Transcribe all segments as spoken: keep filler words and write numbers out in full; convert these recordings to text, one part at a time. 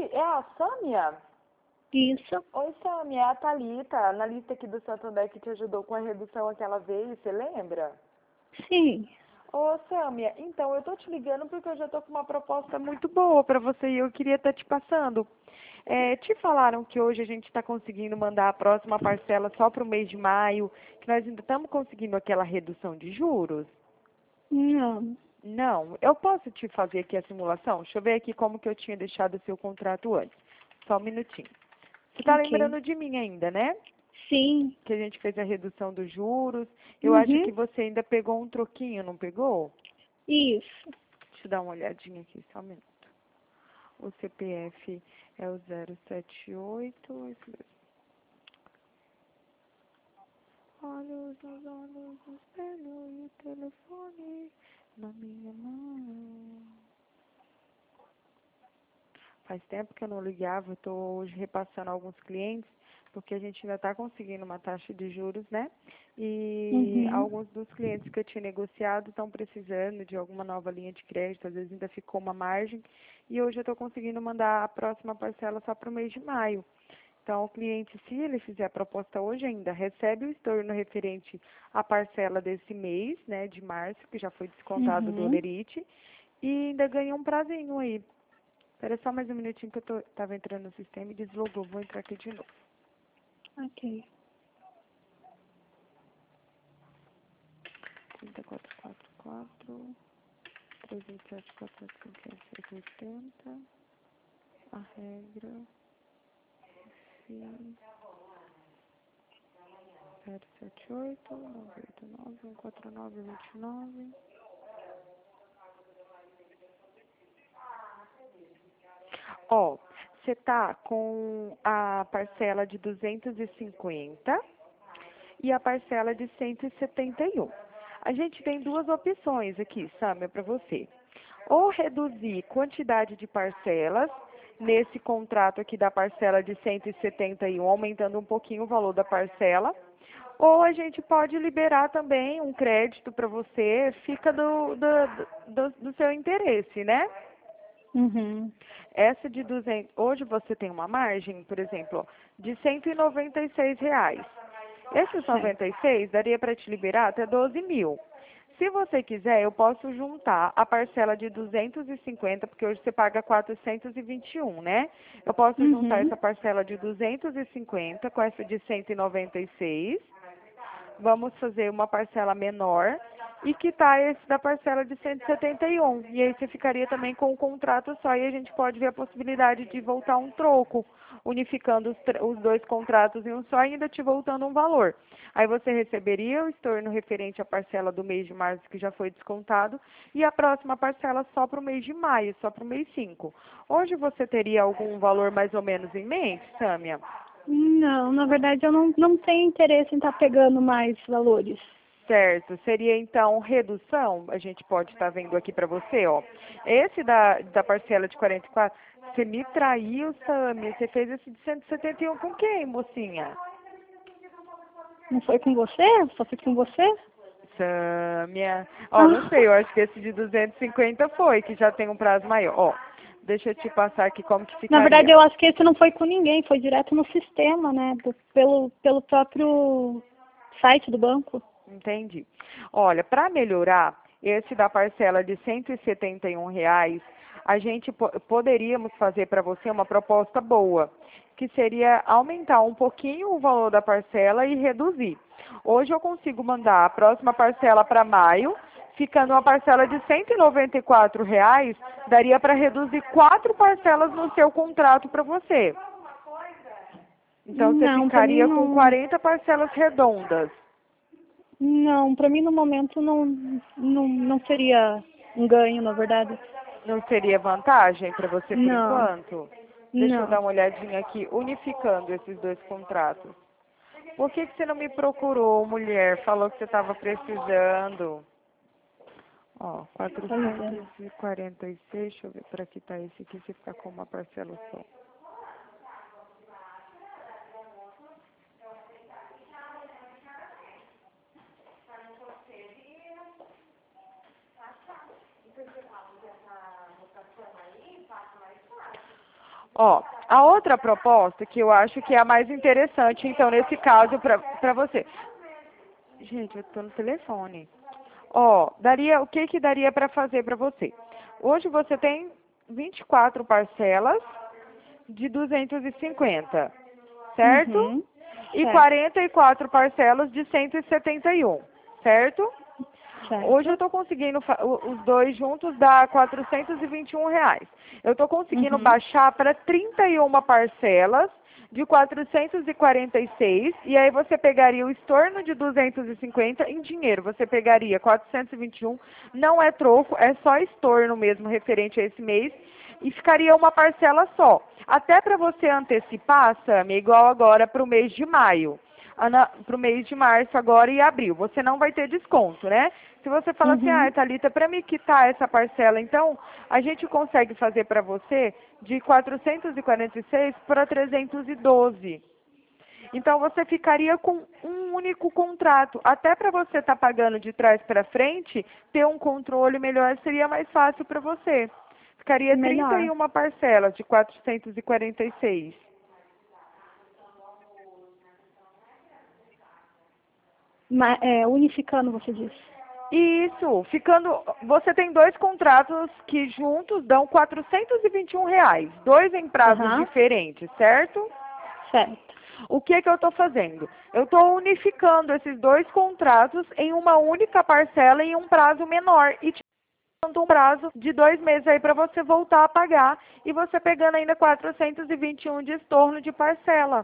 é a Sâmia? Isso. Oi, Sâmia, é a Thalita, na lista aqui do Santander que te ajudou com a redução aquela vez, você lembra? Sim. Ô, Sâmia, então eu tô te ligando porque eu já tô com uma proposta muito boa para você e eu queria estar te passando. É, te falaram que hoje a gente está conseguindo mandar a próxima parcela só para o mês de maio, que nós ainda estamos conseguindo aquela redução de juros? Não. Não, eu posso te fazer aqui a simulação? Deixa eu ver aqui como que eu tinha deixado o seu contrato antes. Só um minutinho. Você está Ok. lembrando de mim ainda, né? Sim. Que a gente fez a redução dos juros. Eu acho Uhum. que você ainda pegou um troquinho, não pegou? Isso. Deixa eu dar uma olhadinha aqui, só um minuto. O C P F é o zero sete oito. Esse mesmo. Olhos nos olhos, no espelho e o telefone na minha mão. Faz tempo que eu não ligava, estou hoje repassando alguns clientes, porque a gente ainda está conseguindo uma taxa de juros, né? E Uhum. alguns dos clientes que eu tinha negociado estão precisando de alguma nova linha de crédito, às vezes ainda ficou uma margem, e hoje eu estou conseguindo mandar a próxima parcela só para o mês de maio. Então, o cliente, se ele fizer a proposta hoje ainda, recebe o estorno referente à parcela desse mês, né, de março, que já foi descontado do Uhum. Olerite, e ainda ganha um prazinho aí. Espera só mais um minutinho que eu tô, tava entrando no sistema e deslogou. Vou entrar aqui de novo. Ok. trinta e quatro, quarenta e quatro, trezentos e vinte e sete, quatrocentos e oitenta. A regra, fim, zero sete oito, nove oito nove, um quatro nove, vinte e nove. Ó, você tá com a parcela de duzentos e cinquenta e a parcela de cento e setenta e um. A gente tem duas opções aqui, Sâmia, para você. Ou reduzir quantidade de parcelas, nesse contrato aqui da parcela de cento e setenta e um, aumentando um pouquinho o valor da parcela, ou a gente pode liberar também um crédito para você, fica do, do, do, do seu interesse, né? Uhum. Essa de duzentos, hoje você tem uma margem, por exemplo, de cento e noventa e seis reais. Esses Certo. noventa e seis daria para te liberar até doze mil. Se você quiser, eu posso juntar a parcela de duzentos e cinquenta, porque hoje você paga quatrocentos e vinte e um, né? Eu posso juntar Uhum. essa parcela de duzentos e cinquenta com essa de cento e noventa e seis. Vamos fazer uma parcela menor e quitar esse da parcela de cento e setenta e um. E aí você ficaria também com um contrato só e a gente pode ver a possibilidade de voltar um troco, unificando os, tr- os dois contratos em um só e ainda te voltando um valor. Aí você receberia o estorno referente à parcela do mês de março, que já foi descontado, e a próxima parcela só para o mês de maio, só para o mês cinco. Hoje você teria algum valor mais ou menos em mente, Sâmia? Não, na verdade eu não, não tenho interesse em estar pegando mais valores. Certo, seria então redução, a gente pode estar vendo aqui para você, ó. Esse da, da parcela de quarenta e quatro, você me traiu, Sami, você fez esse de cento e setenta e um com quem, mocinha? Não foi com você? Só foi com você? Sâmia, ó, não Ah, sei, eu acho que esse de duzentos e cinquenta foi, que já tem um prazo maior, ó. Deixa eu te passar aqui como que na verdade ficaria. eu acho que esse não foi com ninguém, foi direto no sistema, né? do- pelo, pelo próprio site do banco. Entendi. Olha, para melhorar, esse da parcela de cento e setenta e um reais, a gente po poderíamos fazer para você uma proposta boa, que seria aumentar um pouquinho o valor da parcela e reduzir. Hoje eu consigo mandar a próxima parcela para maio, ficando uma parcela de cento e noventa e quatro reais, daria para reduzir quatro parcelas no seu contrato para você. Então você Não, pra mim ficaria com não. quarenta parcelas redondas. Não, pra mim no momento não, não, não seria um ganho, na verdade. Não seria vantagem para você por Não, enquanto? Deixa eu não. dar uma olhadinha aqui, unificando esses dois contratos. Por que que você não me procurou, mulher? Falou que você estava precisando. Ó, Pois é. quatrocentos e quarenta e seis, deixa eu ver para que tá esse aqui, se ficar com uma parcela só. Ó, a outra proposta que eu acho que é a mais interessante, então, nesse caso, pra, pra você. Gente, eu tô no telefone. Ó, daria, o que que daria pra fazer pra você? Hoje você tem vinte e quatro parcelas de duzentos e cinquenta, certo? Uhum. E Certo. quarenta e quatro parcelas de cento e setenta e um, certo? Hoje eu Certo. estou conseguindo, fa- o- os dois juntos dá quatrocentos e vinte e um reais. Eu estou conseguindo Uhum. baixar para trinta e uma parcelas de quatrocentos e quarenta e seis, e aí você pegaria o estorno de duzentos e cinquenta em dinheiro. Você pegaria quatrocentos e vinte e um, não é troco, é só estorno mesmo referente a esse mês, e ficaria uma parcela só. Até para você antecipar, Sami, igual agora para o mês de maio. Para o mês de março agora e abril. Você não vai ter desconto, né? Se você fala assim, ah, Uhum. Thalita, para me quitar essa parcela, então, a gente consegue fazer para você de quatrocentos e quarenta e seis para trezentos e doze. Então, você ficaria com um único contrato. Até para você estar pagando de trás para frente, ter um controle melhor seria mais fácil para você. Ficaria trinta e Melhor. uma parcelas de quatrocentos e quarenta e seis. Ma- é, unificando, você disse. Isso, ficando, você tem dois contratos que juntos dão quatrocentos e vinte e um reais, dois em prazos Aham. diferentes, certo? Certo. O que que eu estou fazendo? Eu estou unificando esses dois contratos em uma única parcela em um prazo menor e te dando um prazo de dois meses aí para você voltar a pagar e você pegando ainda quatrocentos e vinte e um de estorno de parcela.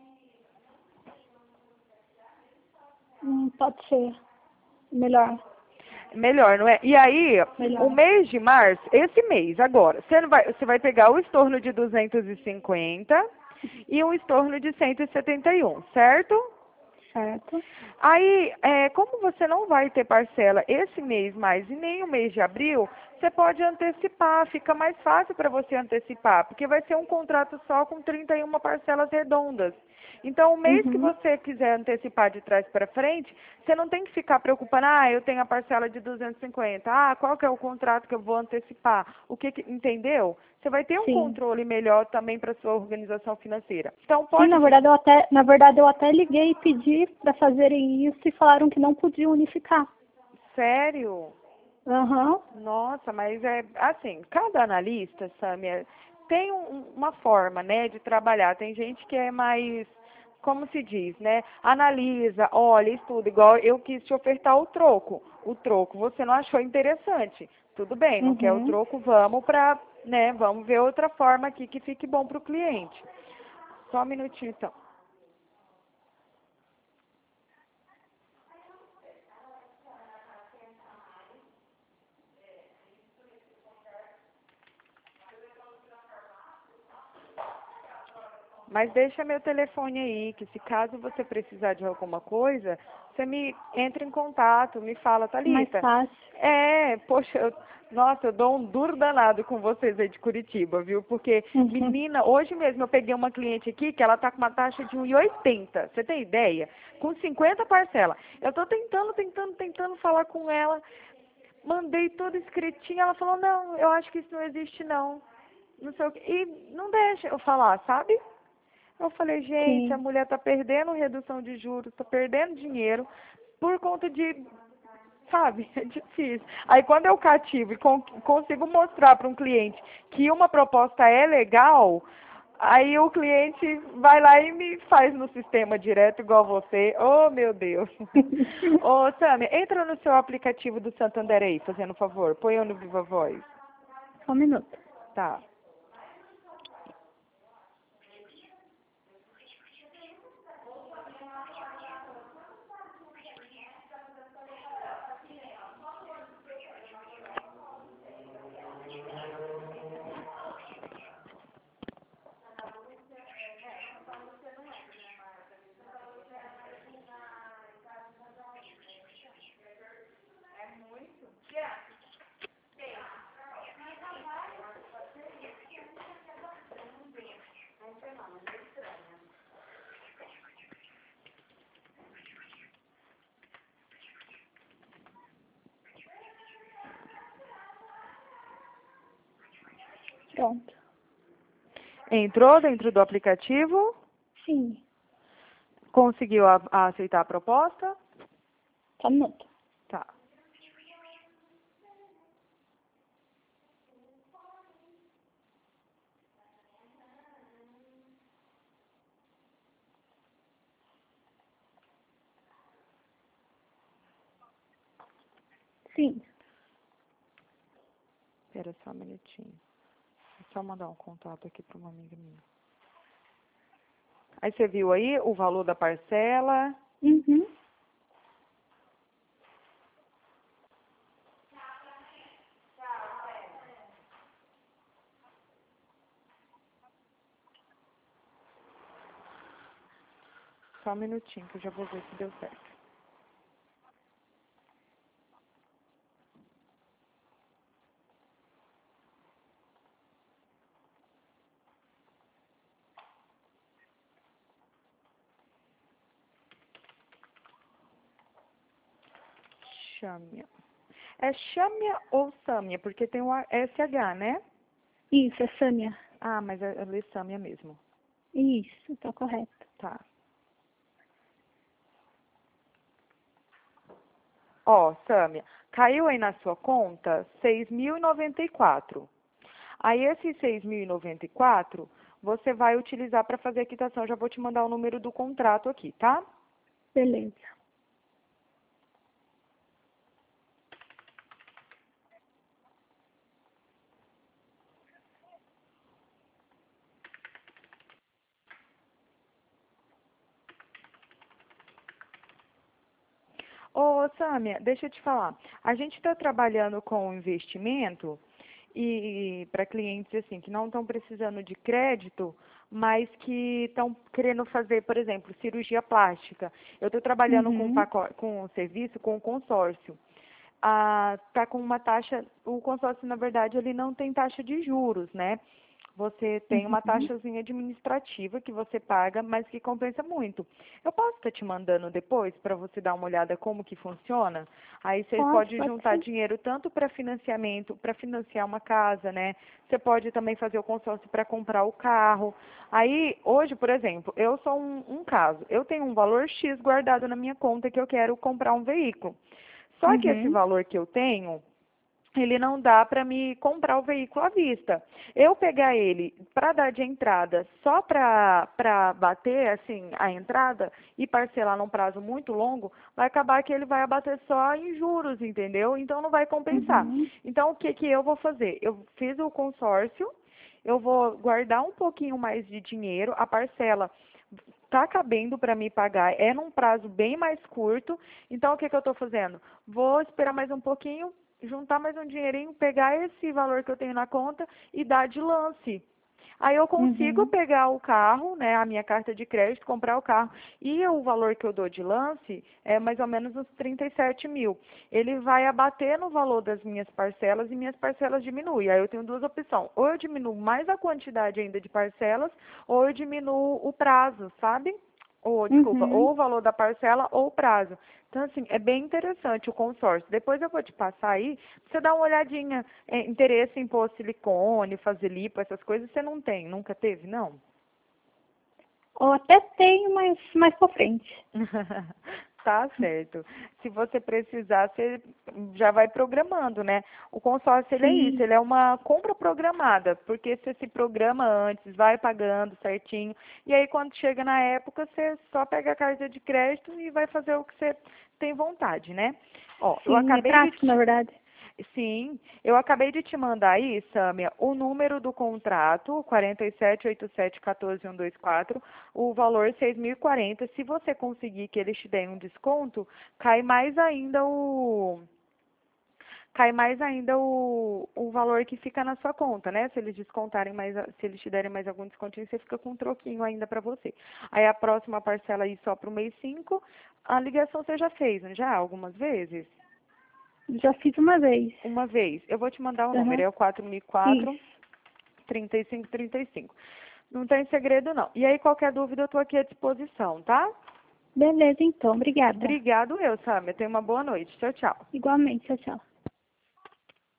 Hum, pode ser. Melhor. Melhor, não é? E aí, o Melhor. mês de março, esse mês agora, você, não vai, você vai pegar o estorno de duzentos e cinquenta e um estorno de cento e setenta e um, certo? Certo. Aí, é, como você não vai ter parcela esse mês mais e nem o mês de abril, você pode antecipar, fica mais fácil para você antecipar, porque vai ser um contrato só com trinta e uma parcelas redondas. Então, o mês que Uhum. você quiser antecipar de trás para frente, você não tem que ficar preocupando, ah, eu tenho a parcela de duzentos e cinquenta, ah, qual que é o contrato que eu vou antecipar? O que, que entendeu? Você vai ter um Sim. controle melhor também para sua organização financeira. Então, Sim, na pode ficar. verdade eu até, na verdade eu até liguei e pedi para fazerem isso e falaram que não podiam unificar. Sério? Aham. Nossa, mas é assim, cada analista, Samia, tem um- uma forma, né, de trabalhar. Tem gente que é mais, como se diz, né, analisa, olha, estuda, igual eu quis te ofertar o troco. O troco você não achou interessante. Tudo bem, não quer o Uhum. troco, vamos para, né, vamos ver outra forma aqui que fique bom para o cliente. Só um minutinho, então. Mas deixa meu telefone aí, que se caso você precisar de alguma coisa, você me entra em contato, me fala, Mais Thalita. fácil. É, poxa, eu- nossa, eu dou um duro danado com vocês aí de Curitiba, viu? Porque, Uhum. menina, hoje mesmo eu peguei uma cliente aqui que ela tá com uma taxa de um e oitenta, você tem ideia? Com cinquenta parcelas. Eu tô tentando, tentando, tentando falar com ela, mandei tudo escritinho, ela falou, não, eu acho que isso não existe não. Não sei o quê. E não deixa eu falar, sabe? Eu falei, gente, a Sim. mulher está perdendo redução de juros, está perdendo dinheiro por conta de, sabe, é difícil. Aí quando eu cativo e con consigo mostrar para um cliente que uma proposta é legal, aí o cliente vai lá e me faz no sistema direto igual você. Oh, meu Deus. Ô, Samia, entra no seu aplicativo do Santander aí, fazendo um favor. Põe eu no Viva Voz. Só um minuto. Tá. Pronto. Entrou dentro do aplicativo? Sim. Conseguiu a, a aceitar a proposta? Só um minuto. Tá. Sim. Espera só um minutinho. Vou só mandar um contato aqui para uma amiga minha. Aí você viu aí o valor da parcela? Uhum. Só um minutinho que eu já vou ver se deu certo. Xâmia. É Xâmia ou Sâmia? Porque tem o S H, né? Isso, é Sâmia. Ah, mas é, é Sâmia mesmo. Isso, tá correto. Tá. Ó, Sâmia, caiu aí na sua conta seis mil e noventa e quatro. Aí esses seis mil e noventa e quatro você vai utilizar para fazer a quitação. Já vou te mandar o número do contrato aqui, tá? Beleza. Ô, Sâmia, deixa eu te falar. A gente está trabalhando com investimento e para clientes assim que não estão precisando de crédito, mas que estão querendo fazer, por exemplo, cirurgia plástica. Eu estou trabalhando com, um Uhum. pacote, com um serviço, com um consórcio. Ah, tá com uma taxa, o consórcio, na verdade, ele não tem taxa de juros, né? Você tem uma Uhum. taxazinha administrativa que você paga, mas que compensa muito. Eu posso estar te mandando depois para você dar uma olhada como que funciona? Aí você Pode, pode pode juntar sim. dinheiro tanto para financiamento, para financiar uma casa, né? Você pode também fazer o consórcio para comprar o carro. Aí, hoje, por exemplo, eu sou um, um caso. Eu tenho um valor X guardado na minha conta que eu quero comprar um veículo. Só que esse Uhum. valor que eu tenho, ele não dá para me comprar o veículo à vista. Eu pegar ele para dar de entrada só para para bater assim a entrada e parcelar num prazo muito longo, vai acabar que ele vai abater só em juros, entendeu? Então não vai compensar. Uhum. Então o que que eu vou fazer? Eu fiz o consórcio, eu vou guardar um pouquinho mais de dinheiro, a parcela está cabendo para me pagar, é num prazo bem mais curto. Então, o que, que eu estou fazendo? Vou esperar mais um pouquinho, juntar mais um dinheirinho, pegar esse valor que eu tenho na conta e dar de lance. Aí eu consigo Uhum. pegar o carro, né, a minha carta de crédito, comprar o carro. E o valor que eu dou de lance é mais ou menos uns trinta e sete mil. Ele vai abater no valor das minhas parcelas e minhas parcelas diminuem. Aí eu tenho duas opções. Ou eu diminuo mais a quantidade ainda de parcelas, ou eu diminuo o prazo, sabe? Ou, desculpa, Uhum. ou o valor da parcela ou o prazo. Então, assim, é bem interessante o consórcio. Depois eu vou te passar aí, pra você dar uma olhadinha, é, interesse em pôr silicone, fazer lipo, essas coisas, você não tem, nunca teve, não? Ou até tenho, mas mais pra frente. Tá certo. Se você precisar, você já vai programando, né? O consórcio, ele é isso, Sim. ele é uma compra programada, porque você se programa antes, vai pagando certinho, e aí quando chega na época, você só pega a carta de crédito e vai fazer o que você tem vontade, né? Ó, eu Sim, é acabei de prático, na te... verdade. Sim, eu acabei de te mandar aí, Sâmia, o número do contrato, quatro sete oito sete um quatro um dois quatro, o valor seis mil e quarenta. Se você conseguir que eles te deem um desconto, cai mais ainda o cai mais ainda o, o valor que fica na sua conta, né? Se eles descontarem mais, a- se eles te derem mais algum descontinho, você fica com um troquinho ainda para você. Aí a próxima parcela aí só para o mês cinco, a ligação você já fez, não já? Algumas vezes? Já fiz uma vez. Uma vez. Eu vou te mandar o número, Aham. é o quatro mil e quatro, Isso. trinta e cinco trinta e cinco. Não tem segredo, não. E aí, qualquer dúvida, eu estou aqui à disposição, tá? Beleza, então. Obrigada. Obrigado eu, Samia. Tenha uma boa noite. Tchau, tchau. Igualmente. Tchau, tchau.